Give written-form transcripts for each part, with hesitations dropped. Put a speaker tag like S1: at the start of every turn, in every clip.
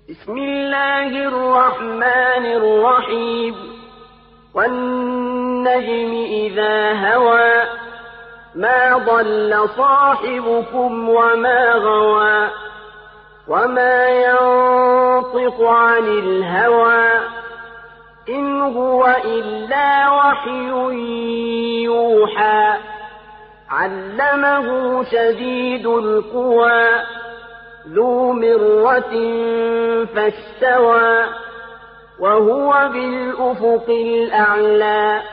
S1: بسم الله الرحمن الرحيم والنجم إذا هوى ما ضل صاحبكم وما غوى وما ينطق عن الهوى إن هو إلا وحي يوحى علمه شديد القوى ذو مرة فاستوى وهو بالأفق الأعلى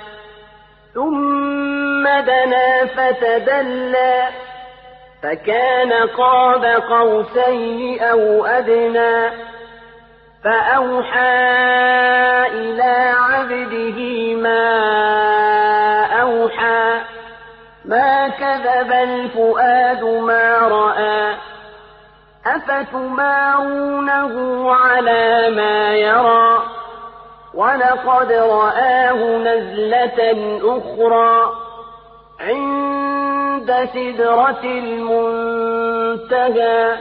S1: ثم دنا فتدلى فكان قاب قوسين أو أدنى فأوحى إلى عبده ما أوحى ما كذب الفؤاد ما رأى أفتمارونه على ما يرى ولقد رآه نزلة أخرى عند سدرة المنتهى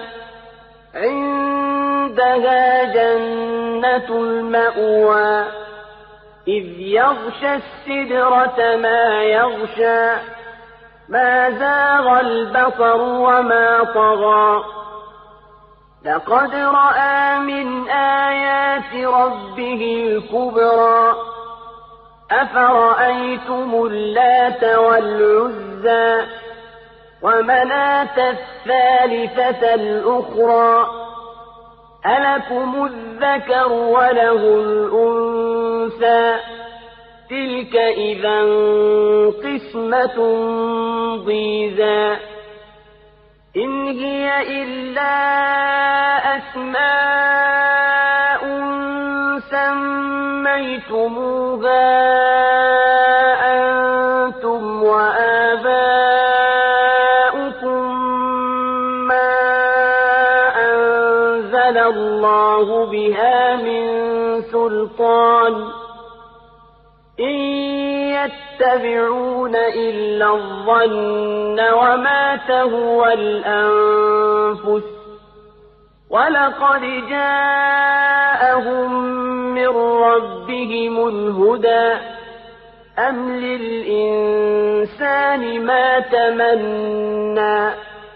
S1: عندها جنة المأوى إذ يغشى السدرة ما يغشى ما زاغ البصر وما طغى لقد رأى من آيات ربه الكبرى أفرأيتم اللات والعزى ومناة الثالثة الأخرى ألكم الذكر وله الأنثى تلك إذا قسمة ضيزى إن هي إلا أسماء سميتموها أنتم وآباؤكم ما أنزل الله بها من سلطان إن يتبعون إلا الظن وما تهوى الأنفس ولقد جاءهم من ربهم الهدى أم للإنسان ما تمنى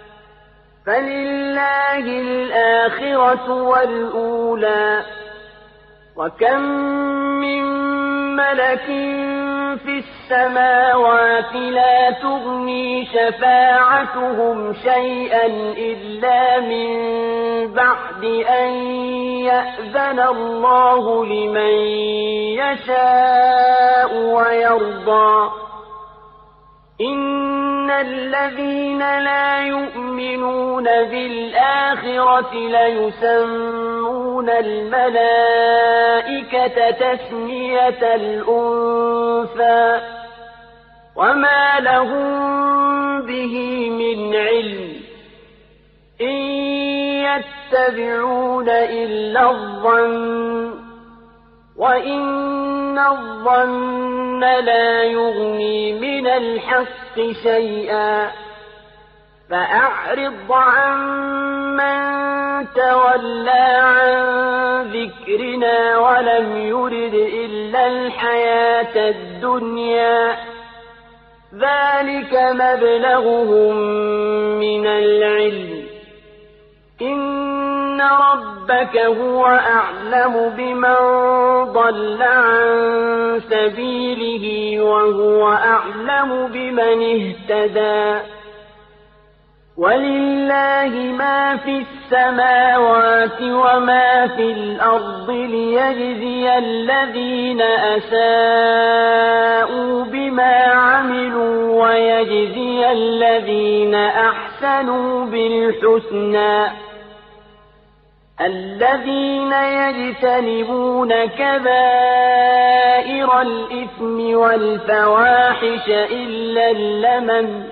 S1: فلله الآخرة والأولى وكم من ملك في السماوات لا تغني شفاعتهم شيئا إلا من بعد أن يأذن الله لمن يشاء ويرضى إن الذين لا يؤمنون بالآخرة ليسمون الملائكة تسمية الأنثى وما لهم به من علم إن يتبعون إلا الظن وإن الظن لا يغني من الحق شيئا فأعرض عن من تولى عن ذكرنا ولم يرد إلا الحياة الدنيا ذلك مبلغهم من العلم إن ربك هو أعلم بمن ضل عن سبيله وهو أعلم بمن اهتدى ولله ما في السماوات وما في الأرض ليجزي الذين أساءوا بما عملوا ويجزي الذين أحسنوا بالحسنى الذين يجتنبون كبائر الإثم والفواحش إلا اللمم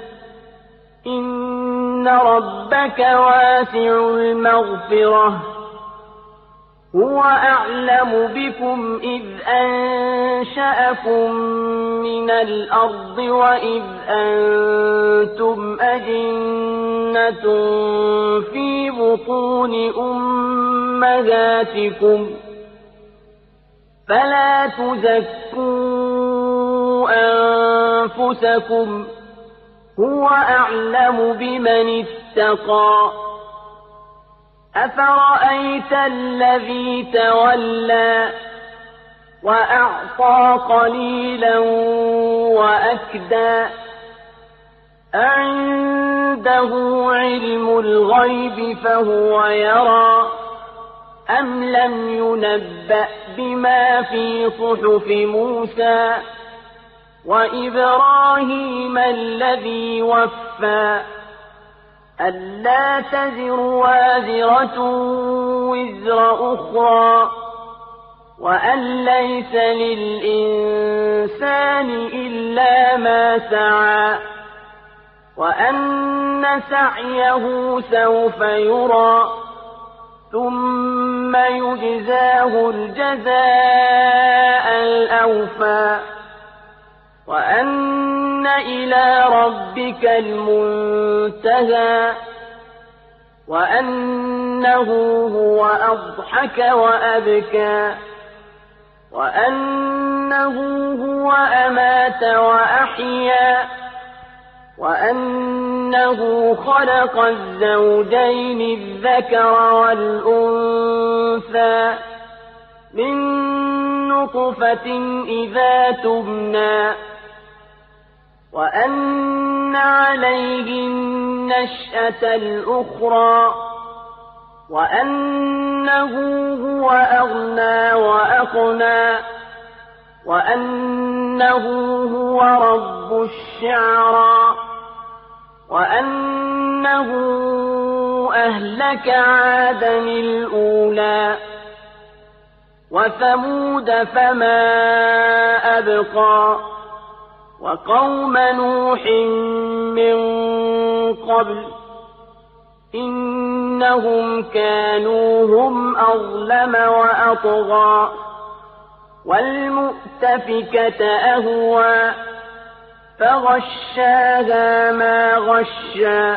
S1: إن ربك واسع المغفرة هو أعلم بكم إذ أنشأكم من الأرض وإذ أنتم أجنة في بطون أُمَّهَاتِكُمْ فَلَا تُزَكُّوا أَنفُسَكُمْ هُوَ أَعْلَمُ بِمَنِ اتَّقَى أَفَرَأَيْتَ الَّذِي تَوَلَّى وَأَعْطَىٰ قَلِيلًا وَأَكْدَىٰ أَعِندَهُ عِلْمُ الْغَيْبِ فَهُوَ يَرَىٰ أَمْ لَمْ يُنَبَّأْ بِمَا فِي صُحُفِ مُوسَىٰ وَإِبْرَاهِيمَ الَّذِي وَفَّىٰ أَلَّا تَزِرُ وَازِرَةٌ وِزْرَ أُخْرَىٰ وَأَن لَّيْسَ لِلْإِنسَانِ إِلَّا مَا سَعَىٰ وَأَنَّ سَعْيَهُ سَوْفَ يُرَىٰ ثُمَّ يُجْزَاهُ الْجَزَاءَ الْأَوْفَىٰ وَأَنَّ إِلَىٰ رَبِّكَ الْمُنتَهَىٰ وَأَنَّهُ هُوَ أَضْحَكَ وَأَبْكَىٰ وَأَنَّهُ هُوَ أَمَاتَ وَأَحْيَا وَأَنَّهُ خَلَقَ الزَّوْجَيْنِ الذَّكَرَ وَالْأُنثَىٰ مِن نُّطْفَةٍ إِذَا تُمْنَىٰ وَأَنَّ عَلَيْهِ النَّشْأَةَ الْأُخْرَىٰ وَأَنَّهُ هُوَ أَغْنَىٰ وَأَقْنَىٰ وَأَنَّهُ هُوَ رَبُّ الشِّعْرَىٰ وَأَنَّهُ أَهْلَكَ عَادًا الْأُولَىٰ وَثَمُودَ فَمَا أَبْقَىٰ وَقَوْمَ نُوحٍ مِّن قَبْلُ إِنَّهُمْ كَانُوا هُمْ أَظْلَمَ وَأَطْغَىٰ وَالْمُؤْتَفِكَةَ أَهْوَىٰ فَغَشَّاهَا مَا غَشَّىٰ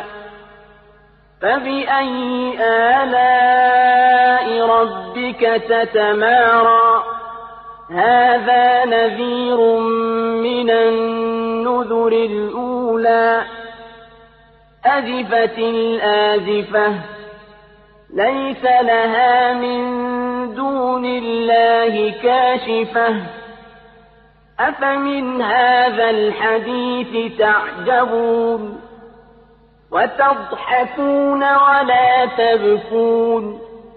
S1: فَبِأَيِّ آلَاءِ رَبِّكَ تَتَمَارَىٰ هَٰذَا نَذِيرٌ مِّنَ النُّذُرِ الْأُولَىٰ أَزِفَتِ الْآزِفَةُ لَيْسَ لَهَا مِن دُونِ اللَّهِ كَاشِفَةٌ أَفَمِنْ هَٰذَا الْحَدِيثِ تَعْجَبُونَ وَتَضْحَكُونَ وَلَا تَبْكُونَ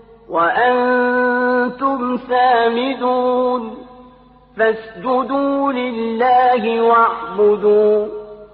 S1: وَأَنتُمْ سَامِدُونَ فَاسْجُدُوا لِلَّهِ وَاعْبُدُوا